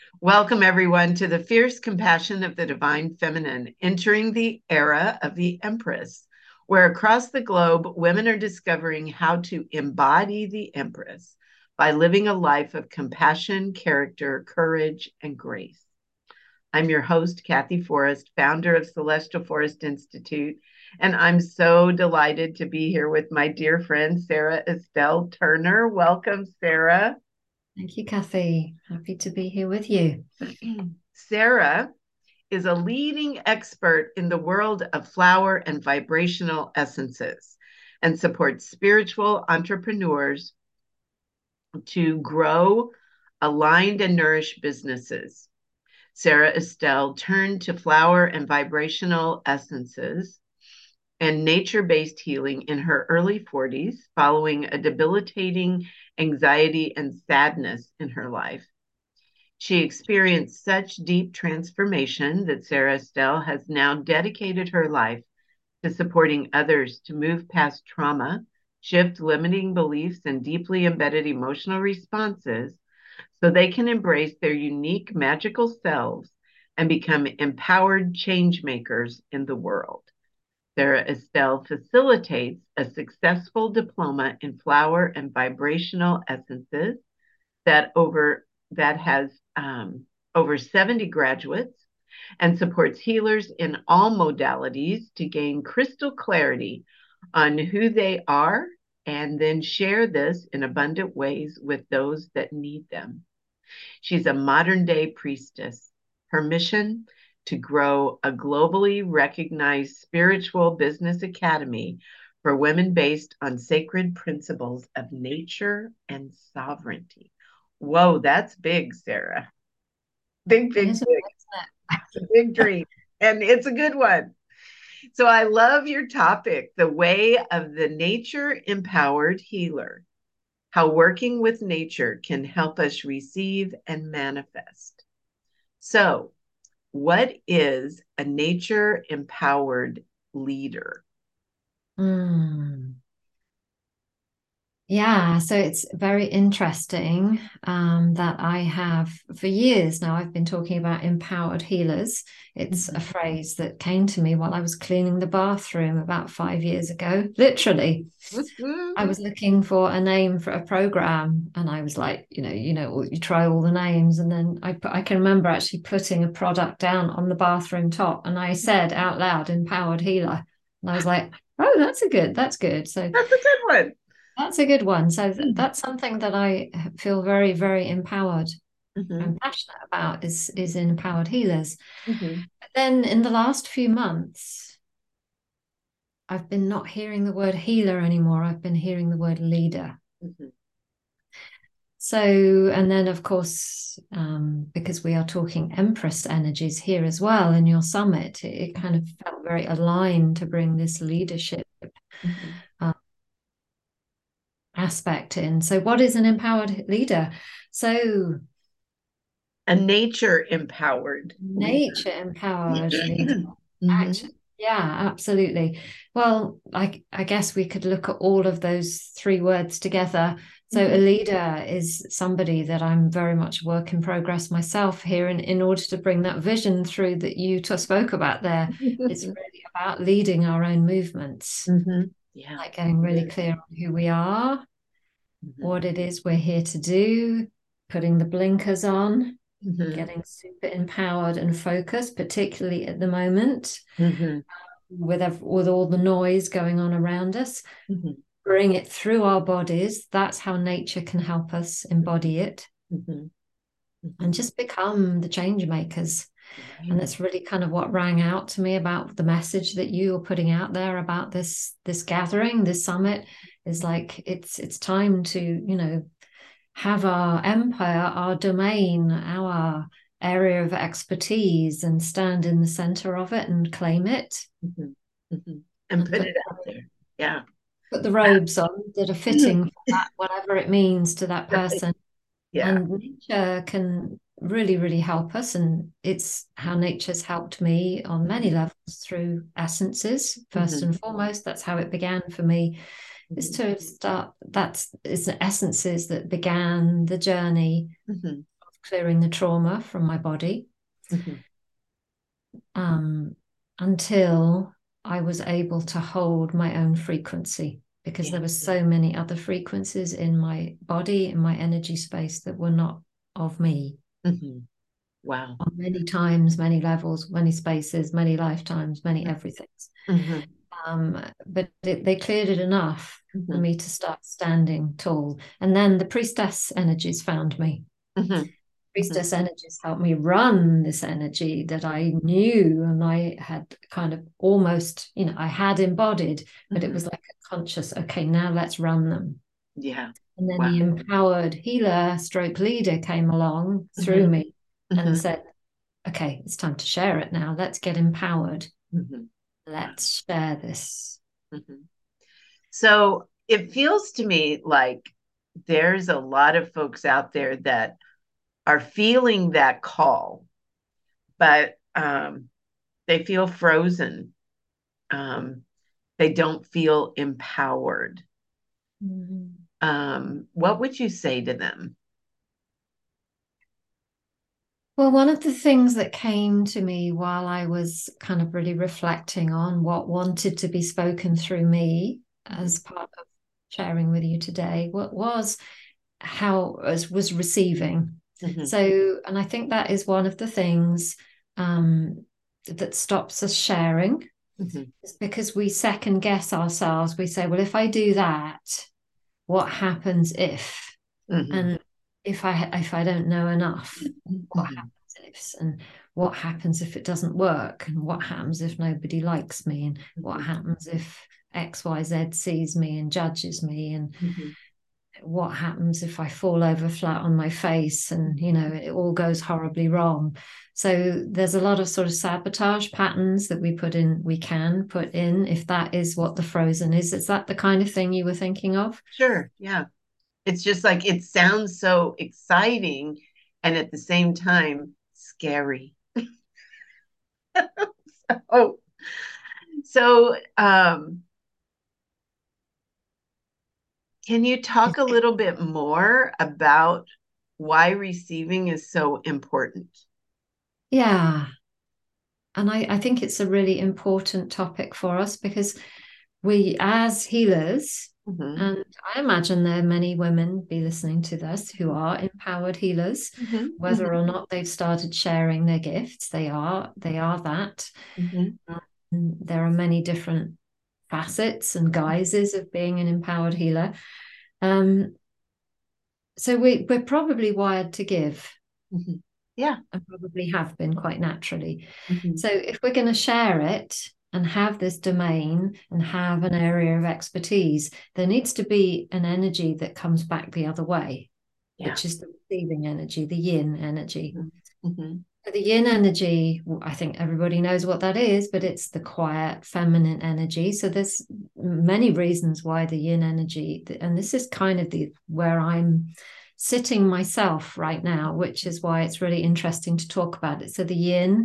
Welcome, everyone, to the fierce compassion of the divine feminine, entering the era of the Empress, where across the globe, women are discovering how to embody the Empress by living a life of compassion, character, courage, and grace. I'm your host, Kathy Forrest, founder of Celestial Forest Institute, and I'm so delighted to be here with my dear friend, Sarah Estelle Turner. Welcome, Sarah. Thank you, Kathy. Happy to be here with you. Sarah is a leading expert in the world of flower and vibrational essences and supports spiritual entrepreneurs to grow aligned and nourished businesses. Sarah Estelle turned to flower and vibrational essences and nature based healing in her early 40s following a debilitating anxiety and sadness in her life. She experienced such deep transformation that Sarah Estelle has now dedicated her life to supporting others to move past trauma, shift limiting beliefs and deeply embedded emotional responses so they can embrace their unique magical selves and become empowered change makers in the world. Sarah Estelle facilitates a successful diploma in flower and vibrational essences that over that has over 70 graduates and supports healers in all modalities to gain crystal clarity on who they are and then share this in abundant ways with those that need them. She's a modern day priestess. Her mission to grow a globally recognized spiritual business academy for women based on sacred principles of nature and sovereignty. Whoa, that's big, Sarah. Big, It big, is, big. It's a big dream. And it's a good one. So I love your topic, the way of the nature empowered healer, how working with nature can help us receive and manifest. So, what is a nature empowered leader? Mm. Yeah, so it's very interesting that I have, for years now, I've been talking about empowered healers. It's a Mhm. phrase that came to me while I was cleaning the bathroom about 5 years ago. Literally, I was looking for a name for a program, and I was like, you try all the names, and then I can remember actually putting a product down on the bathroom top, and I said out loud, "Empowered healer," and I was like, "Oh, that's good." So That's a good one. that's a good one. So that's something that I feel very, very empowered Mhm, and passionate about is empowered healers. mhm, But then in the last few months, I've been not hearing the word healer anymore. I've been hearing the word leader. mhm, So, and then of course, because we are talking Empress energies here as well in your summit, it kind of felt very aligned to bring this leadership mhm. uh, aspect in. So, what is an empowered leader? So, A nature empowered leader. nature empowered leader. Mhm, Actually, yeah, absolutely. Well, I guess we could look at all of those three words together. So a mhm. leader is somebody that I'm very much work in progress myself here. And in order to bring that vision through that you spoke about there, it's really about leading our own movements, Mhm. Yeah, like getting it really is. clear on who we are, Mhm, what it is we're here to do, putting the blinkers on, mhm, getting super empowered and focused, particularly at the moment mhm, with all the noise going on around us. mhm, Bring it through our bodies. That's how nature can help us embody it mhm, and mhm. just become the change makers. And Right. that's really kind of what rang out to me about the message that you are putting out there about this gathering, this summit. Is like it's time to, have our empire, our domain, our area of expertise and stand in the center of it and claim it Mhm, mhm. And and put it out there. Yeah. put the robes on that are fitting for that, whatever it means to that Right. person. Yeah. And nature can really, really help us. And it's how nature's helped me on many Mhm, levels through essences, first mhm, and foremost. That's how it began for me, is mhm, to start. That's it's the essences that began the journey mhm, clearing the trauma from my body, Mhm. until I was able to hold my own frequency, because Yeah. there were so many other frequencies in my body, in my energy space, that were not of me. Mhm. Wow. On many times, many levels, many spaces, many lifetimes, many everythings. Mhm. But they cleared it enough for Mhm. me to start standing tall. And then the priestess energies found me. Mhm. Mhm. Priestess energies helped me run this energy that I knew and I had kind of almost, I had embodied, but it Mhm. was like a conscious, okay, now let's run them. Yeah. And then Wow. the empowered healer stroke leader came along through Mhm. me and Mhm. said, okay, it's time to share it now. Let's get empowered. Mhm. Wow. Let's share this. Mhm. So it feels to me like there's a lot of folks out there that are feeling that call, but they feel frozen. Um, they don't feel empowered. Mhm. What would you say to them? Well, one of the things that came to me while I was kind of really reflecting on what wanted to be spoken through me Mhm. as part of sharing with you today, what was how as was receiving. Mhm. So, and I think that is one of the things that stops us sharing, Mhm. is because we second guess ourselves. We say, well, if I do that, what happens if? Mhm. And if I don't know enough, what Mhm. happens if? And what happens if it doesn't work? And what happens if nobody likes me? And what Mhm. happens if XYZ sees me and judges me? And Mhm. what happens if I fall over flat on my face and, it all goes horribly wrong? So there's a lot of sort of sabotage patterns that we can put in, if that is what the frozen is. Is that the kind of thing you were thinking of? Sure. Yeah. It's just like it sounds so exciting and at the same time scary. Oh, so can you talk a little bit more about why receiving is so important? Yeah. And I think it's a really important topic for us, because we, as healers, Mhm. and I imagine there are many women be listening to this who are empowered healers, Mhm. whether Mhm. or not they've started sharing their gifts, they are that. Mhm. There are many different facets and guises of being an empowered healer. Um, so we're probably wired to give, Mhm. Yeah. and probably have been quite naturally. Mhm. So if we're going to share it and have this domain and have an area of expertise, there needs to be an energy that comes back the other way, Yeah. which is the receiving energy, the yin energy. Mhm. Mhm. The yin energy, I think everybody knows what that is, but it's the quiet, feminine energy. So there's many reasons why the yin energy, and this is kind of the where I'm sitting myself right now, which is why it's really interesting to talk about it. So the yin,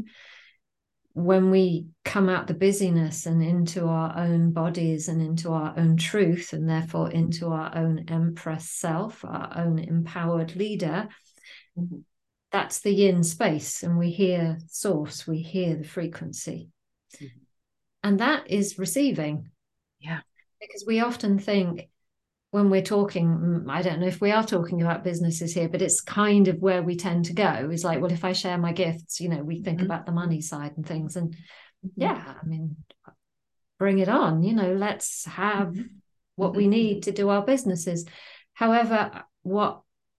when we come out the busyness and into our own bodies and into our own truth, and therefore into our own empress self, our own empowered leader, Mhm. that's the yin space, and we hear source, we hear the frequency, Mhm. and that is receiving. Yeah. Because we often think, when we're talking, I don't know if we are talking about businesses here, but it's kind of where we tend to go, is like, well, if I share my gifts, we think Mhm. about the money side and things. And Mhm. yeah, I mean, bring it on, let's have Mhm. what we Mhm. need to do our businesses. However, what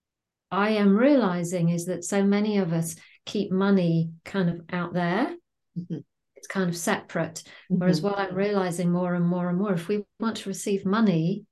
I am realizing is that so many of us keep money kind of out there. Mhm. It's kind of separate. Whereas Mhm. what I'm realizing more and more and more, if we want to receive money,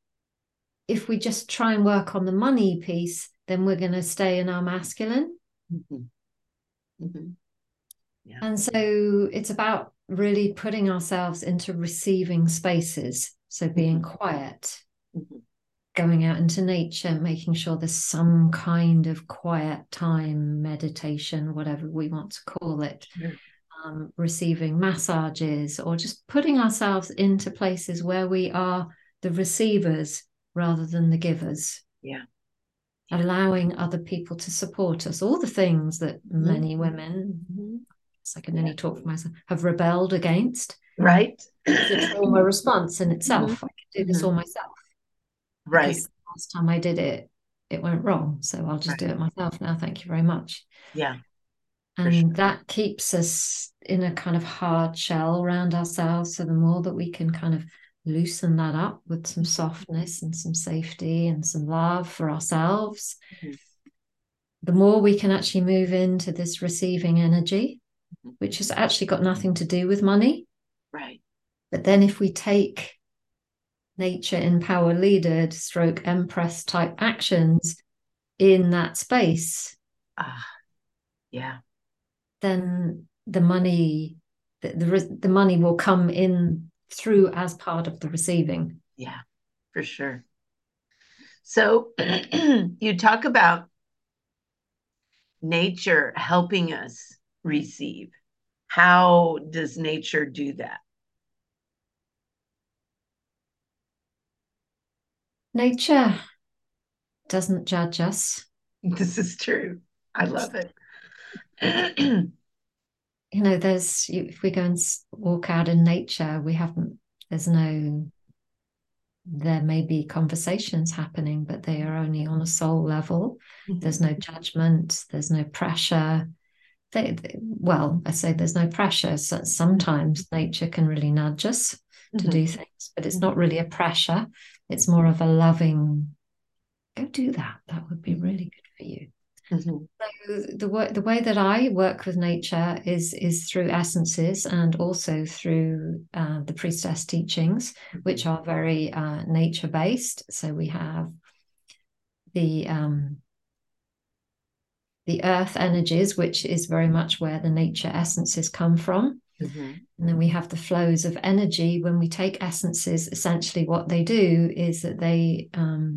if we just try and work on the money piece, then we're going to stay in our masculine. Mhm. Mhm. Yeah. And so it's about really putting ourselves into receiving spaces. So being Mhm. quiet, Mhm. going out into nature, making sure there's some kind of quiet time, meditation, whatever we want to call it, Sure. receiving massages, or just putting ourselves into places where we are the receivers rather than the givers. Yeah. allowing other people to support us, all the things that many women, I can only talk for myself, have rebelled against. Right. It's a trauma response in itself. I can do this all myself. Right. Because last time I did it, it went wrong. So I'll just do it myself now. Thank you very much. Yeah. And that keeps us in a kind of hard shell around ourselves. So the more that we can kind of loosen that up with some softness and some safety and some love for ourselves, the more we can actually move into this receiving energy, which has actually got nothing to do with money. Right. But then if we take nature empower leader stroke empress type actions in that space, yeah, then the money the money will come in through as part of the receiving. Yeah, for sure. So you talk about nature helping us receive. How does nature do that? Nature doesn't judge us. This is true. I love it. You know, if we go and walk out in nature, there may be conversations happening, but they are only on a soul level. There's no judgment, there's no pressure. I say there's no pressure. So sometimes nature can really nudge us to do things, but it's not really a pressure. It's more of a loving, go do that. That would be really good for you. So the way that I work with nature is through essences and also through the priestess teachings, which are very nature based. So we have the earth energies, which is very much where the nature essences come from. And then we have the flows of energy. When we take essences, essentially what they do is that they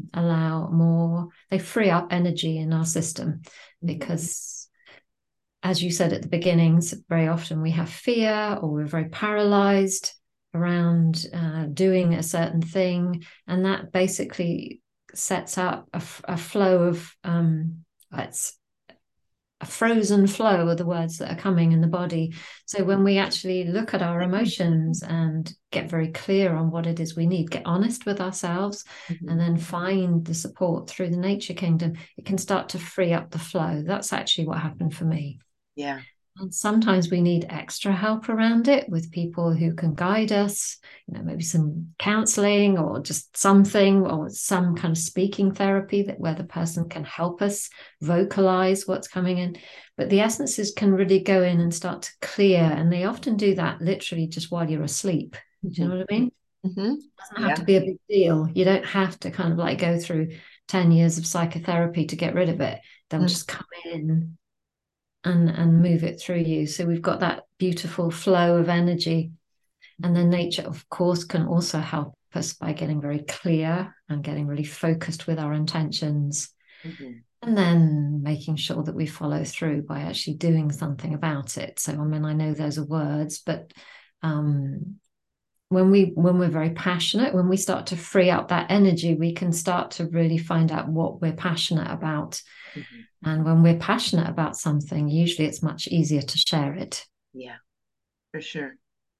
they free up energy in our system, because as you said at the beginnings, very often we have fear or we're very paralyzed around doing a certain thing. And that basically sets up a flow of it's a frozen flow of the words that are coming in the body. So when we actually look at our emotions and get very clear on what it is we need, get honest with ourselves, and then find the support through the nature kingdom, it can start to free up the flow. That's actually what happened for me. Yeah. And sometimes we need extra help around it with people who can guide us, maybe some counseling or just something, or some kind of speaking therapy where the person can help us vocalize what's coming in. But the essences can really go in and start to clear. And they often do that literally just while you're asleep. Do you know what I mean? It doesn't have to be a big deal. You don't have to kind of like go through 10 years of psychotherapy to get rid of it. They'll just come in and move it through you. So we've got that beautiful flow of energy. And then nature, of course, can also help us by getting very clear and getting really focused with our intentions. And then making sure that we follow through by actually doing something about it. So, I mean, I know those are words, but when we're very passionate, when we start to free up that energy, we can start to really find out what we're passionate about. And when we're passionate about something, usually it's much easier to share it. Yeah, for sure.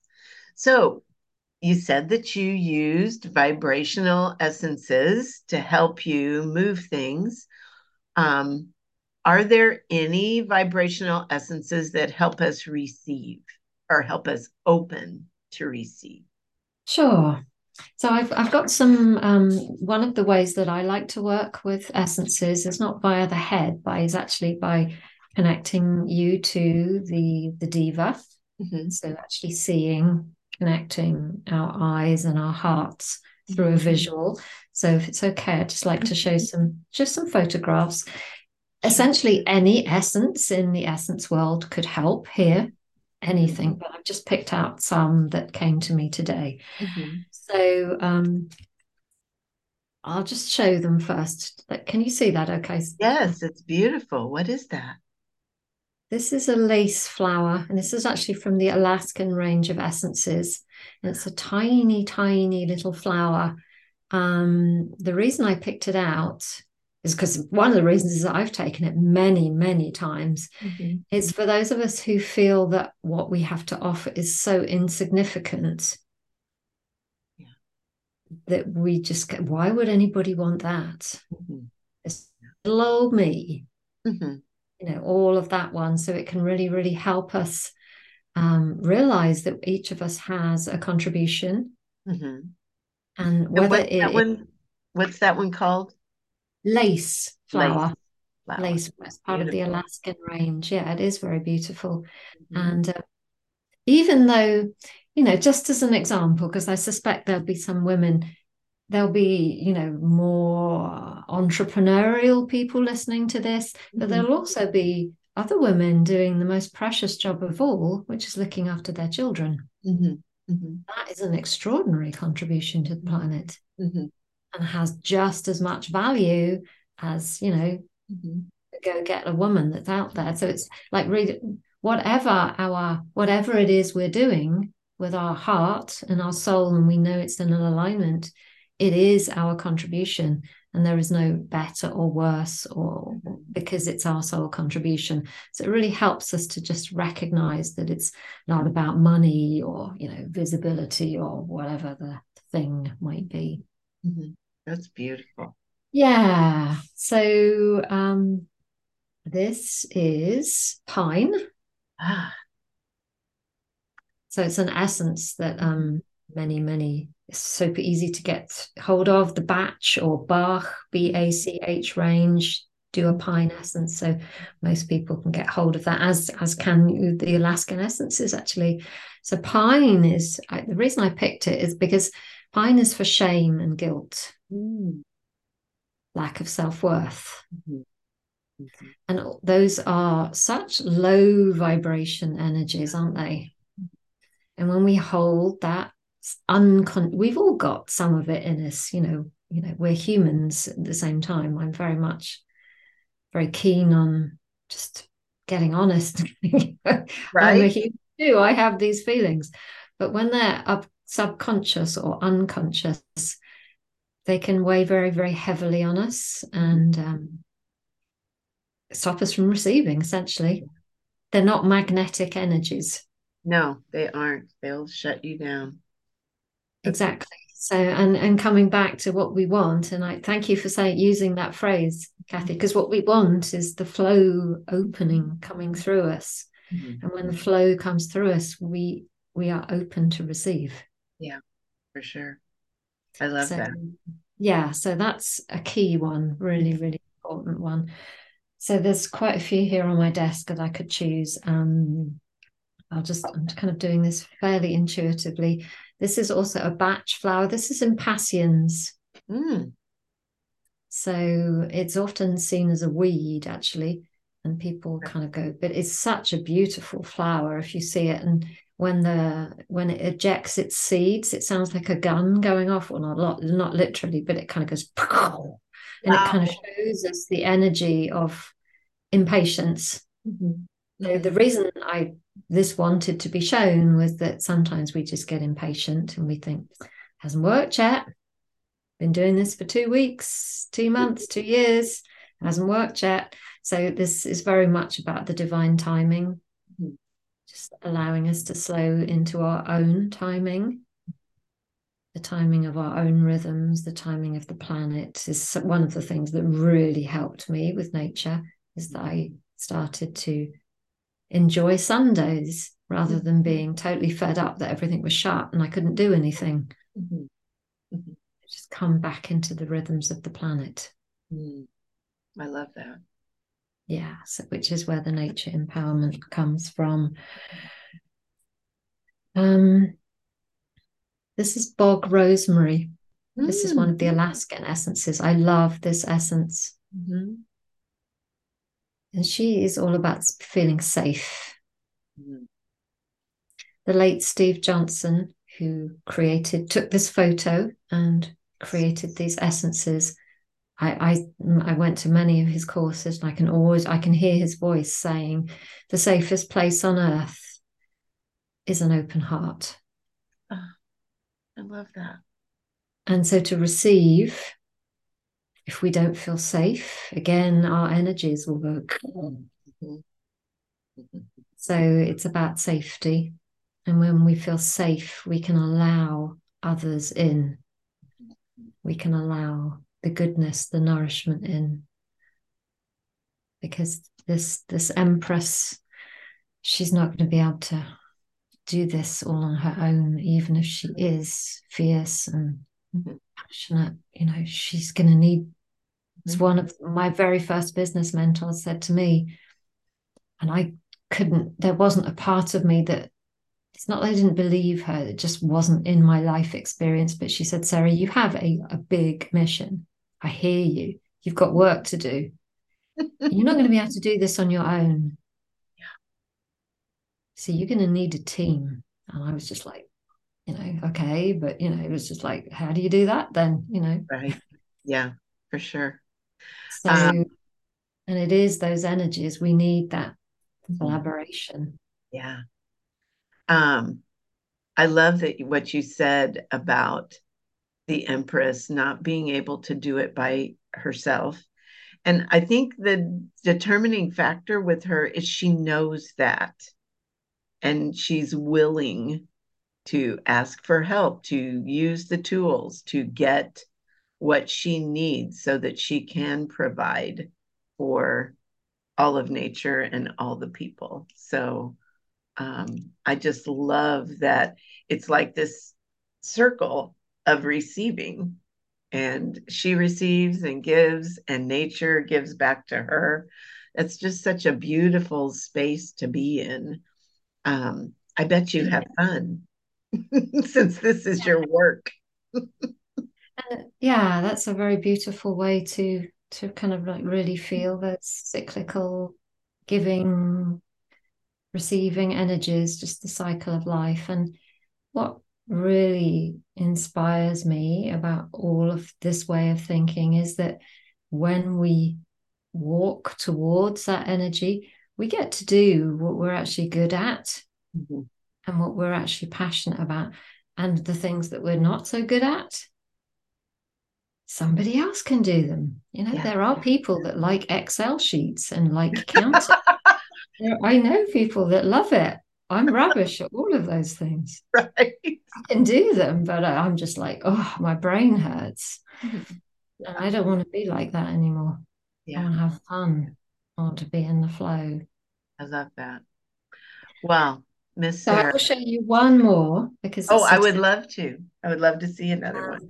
So you said that you used vibrational essences to help you move things. Are there any vibrational essences that help us receive or help us open to receive? Sure. So I've got some, one of the ways that I like to work with essences is not via the head, but is actually by connecting you to the diva. So actually seeing, connecting our eyes and our hearts through a visual. So if it's okay, I'd just like to show some photographs. Essentially any essence in the essence world could help here. Anything, but I've just picked out some that came to me today. So I'll just show them first. Can you see that? Okay. Yes, it's beautiful. What is that? This is a lace flower, and this is actually from the Alaskan range of essences. And it's a tiny, tiny little flower. The reason I picked it out is because one of the reasons is that I've taken it many, many times. Mm-hmm. It's for those of us who feel that what we have to offer is so insignificant that we just go, why would anybody want that? Mm-hmm. It's little old me, Mm-hmm. all of that one. So it can really, really help us realize that each of us has a contribution. Mm-hmm. And And whether it is what's that one called? lace Lace flower, flower. lace as part of the Beautiful. Alaskan range. Yeah, it is very beautiful. Mm-hmm. And even though, just as an example, because I suspect there'll be some women, there'll be, more entrepreneurial people listening to this, but Mm-hmm. there'll also be other women doing the most precious job of all, which is looking after their children. Mm-hmm. Mm-hmm. That is an extraordinary contribution to the planet Mm-hmm. and has just as much value as, Mm-hmm. go get a woman that's out there. So it's like really whatever it is we're doing with our heart and our soul, and we know it's in an alignment, it is our contribution. And there is no better or worse, or because it's our soul contribution. So it really helps us to just recognize that it's not about money or, visibility or whatever the thing might be. Mm-hmm. That's beautiful. Yeah. So this is pine. Ah. So it's an essence that many, it's super easy to get hold of. The Bach or Bach, BACH range, do a pine essence. So most people can get hold of that, as can the Alaskan essences actually. So pine is, the reason I picked it is because pine is for shame and guilt, lack of self-worth. Mm-hmm. Mm-hmm. And those are such low vibration energies, aren't they? And when we hold that we've all got some of it in us, we're humans at the same time. I'm very keen on just getting honest. I'm a Right? human too. I have these feelings. But when they're up subconscious or unconscious, they can weigh very, very heavily on us and stop us from receiving, essentially. They're not magnetic energies. No, they aren't. They'll shut you down. That's Exactly. So, and coming back to what we want, and I thank you for using that phrase, Kathy, because what we want is the flow opening coming through us. mm-hmm. And when the flow comes through us, we are open to receive. Yeah, for sure. I love So that. yeah, so that's a key one, really, really important one. So there's quite a few here on my desk that I could choose. I'm kind of doing this fairly intuitively. This is also a Bach flower. This is Impatiens. Mm. So it's often seen as a weed, actually. And people kind of go, but it's such a beautiful flower if you see it. And when it ejects its seeds, it sounds like a gun going off. Well, not literally, but it kind of goes, and it kind of Wow. shows us the energy of impatience. Mm-hmm. So the reason this wanted to be shown was that sometimes we just get impatient and we think, hasn't worked yet. Been doing this for 2 weeks, 2 months, 2 years, hasn't worked yet. So this is very much about the divine timing, just allowing us to slow into our own timing. The timing of our own rhythms, the timing of the planet is one of the things that really helped me with nature, is that I started to enjoy Sundays rather than being totally fed up that everything was shut and I couldn't do anything. Mm-hmm. Mm-hmm. Just come back into the rhythms of the planet. I love that. Yeah, so which is where the nature empowerment comes from. This is bog rosemary. This is one of the Alaskan essences. I love this essence. Mm-hmm. And she is all about feeling safe. Mm-hmm. The late Steve Johnson, who took this photo and created these essences. I went to many of his courses, and I can hear his voice saying, the safest place on earth is an open heart. Oh, I love that. And so to receive if we don't feel safe, again, our energies will go. Mm-hmm. Mm-hmm. So it's about safety. And when we feel safe, we can allow others in. We can allow the goodness, the nourishment in. Because this Empress, she's not going to be able to do this all on her own, even if she is fierce and passionate. You know, she's going to need. It's one of my very first business mentors said to me, and I couldn't. There wasn't a part of me that. It's not that I didn't believe her; it just wasn't in my life experience. But she said, "Sarah, you have a big mission. I hear you. You've got work to do. You're not going to be able to do this on your own. So you're going to need a team." And I was just like, okay, but it was just like, how do you do that then? Right. Yeah, for sure. So, and it is those energies. We need that collaboration. Yeah. I love that what you said about the Empress not being able to do it by herself. And I think the determining factor with her is she knows that, and she's willing to ask for help, to use the tools to get what she needs so that she can provide for all of nature and all the people. So I just love that it's like this circle of receiving, and she receives and gives, and nature gives back to her. It's just such a beautiful space to be in. I bet you have fun since this is your work. Yeah, that's a very beautiful way to kind of like really feel that cyclical giving, receiving energies, just the cycle of life. And what really inspires me about all of this way of thinking is that when we walk towards that energy, we get to do what we're actually good at Mm-hmm. and what we're actually passionate about. And the things that we're not so good at, somebody else can do them. Yeah. There are people that like Excel sheets and like counting. I know people that love it. I'm rubbish at all of those things. Right. I can do them, but I'm just like, oh, my brain hurts. Yeah. And I don't want to be like that anymore. I Yeah. want to have fun. I want to be in the flow. I love that. Well, Miss So I Sarah. will show you one more because Oh, it's I sort would of, love to. I would love to see another one.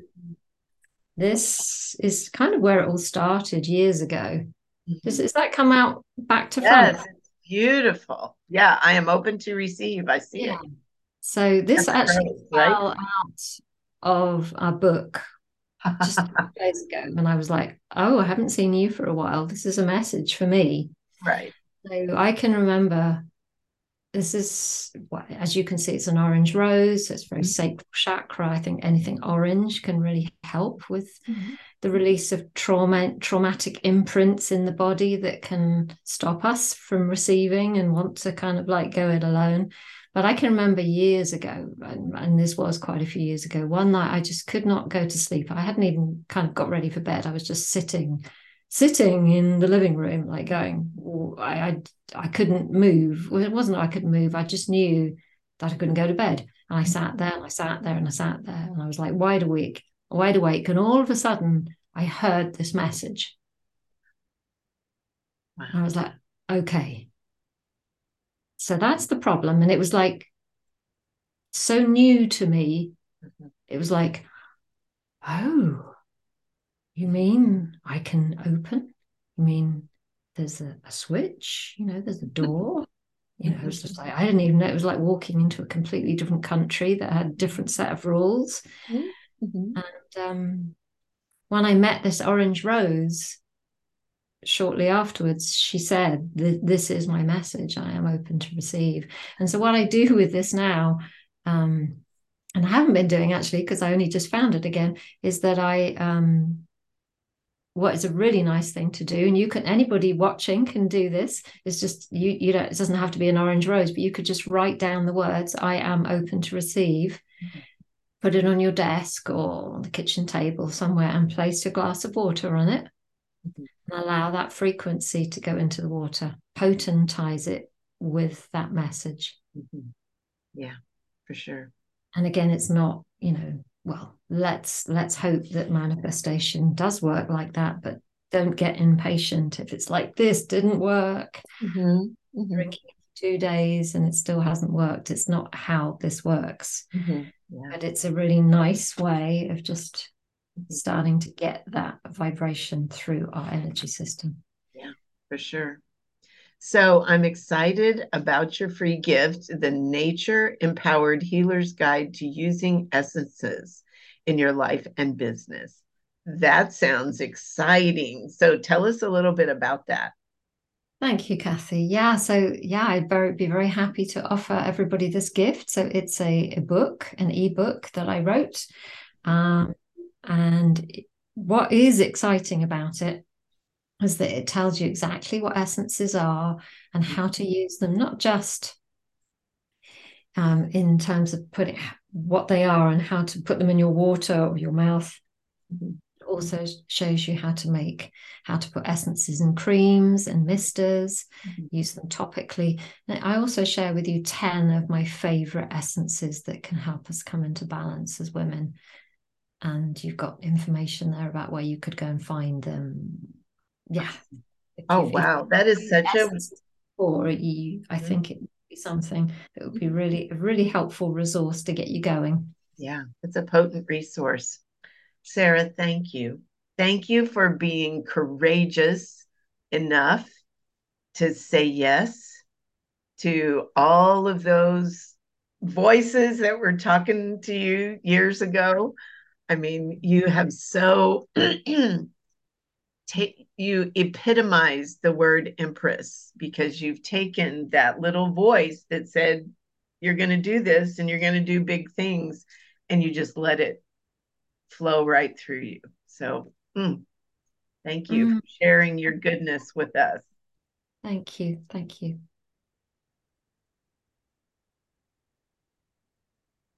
this is kind of where it all started years ago. Mhm. Does that come out back to front? Yes, it's beautiful. Yeah, I am open to receive. I see Yeah. it. So this That's actually gross, right? fell out of a book just a few days ago, and I was like, "Oh, I haven't seen you for a while. This is a message for me." Right. So I can remember this is, well, as you can see, it's an orange rose. So it's very Mhm. sacral chakra. I think anything orange can really help with Mhm. the release of traumatic imprints in the body that can stop us from receiving and want to kind of like go it alone. But I can remember years ago, and this was quite a few years ago, one night I just could not go to sleep. I hadn't even kind of got ready for bed. I was just sitting in the living room, like going, I couldn't move. Well, it wasn't that I couldn't move. I just knew that I couldn't go to bed. And I sat there and I sat there and I sat there and I was like wide awake. And all of a sudden I heard this message. Wow. And I was like, okay. So that's the problem. And it was like so new to me. Mhm. It was like, oh, you mean I can open? You mean there's a switch? There's a door. It was just like, I didn't even know. It was like walking into a completely different country that had a different set of rules. Mhm. And when I met this orange rose, shortly afterwards, she said, "This is my message. I am open to receive." And so, what I do with this now, and I haven't been doing actually because I only just found it again, is that what is a really nice thing to do, and anybody watching can do this. It's just you don't. It doesn't have to be an orange rose, but you could just write down the words, "I am open to receive," put it on your desk or on the kitchen table somewhere and place a glass of water on it Mhm. and allow that frequency to go into the water, potentize it with that message. Mhm. Yeah, for sure. And again, it's not, well, let's hope that manifestation does work like that, but don't get impatient if it's like this didn't work. Mhm. Mhm. Drinking it for 2 days and it still hasn't worked. It's not how this works. Mhm. Yeah. But it's a really nice way of just Mhm. starting to get that vibration through our energy system. Yeah, for sure. So I'm excited about your free gift, the Nature Empowered Healer's Guide to Using Essences in Your Life and Business. That sounds exciting. So tell us a little bit about that. Thank you, Kathy. Yeah, so yeah, be very happy to offer everybody this gift. So it's a book, an ebook that I wrote. Um, and what is exciting about it is that it tells you exactly what essences are and how to use them, not just in terms of putting what they are and how to put them in your water or your mouth. Mhm. It also shows you how to put essences in creams and misters, Mhm. use them topically. And I also share with you 10 of my favorite essences that can help us come into balance as women. And you've got information there about where you could go and find them. Yeah. Oh, If wow. That is such a essences for you, I think it would be something that would be really a really helpful resource to get you going. yeah, it's a potent resource. Sarah, thank you. Thank you for being courageous enough to say yes to all of those voices that were talking to you years ago. I mean, you have so you epitomize the word empress because you've taken that little voice that said you're going to do this and you're going to do big things and you just let it flow right through you. So thank you for Mm, sharing your goodness with us. thank you. Thank you.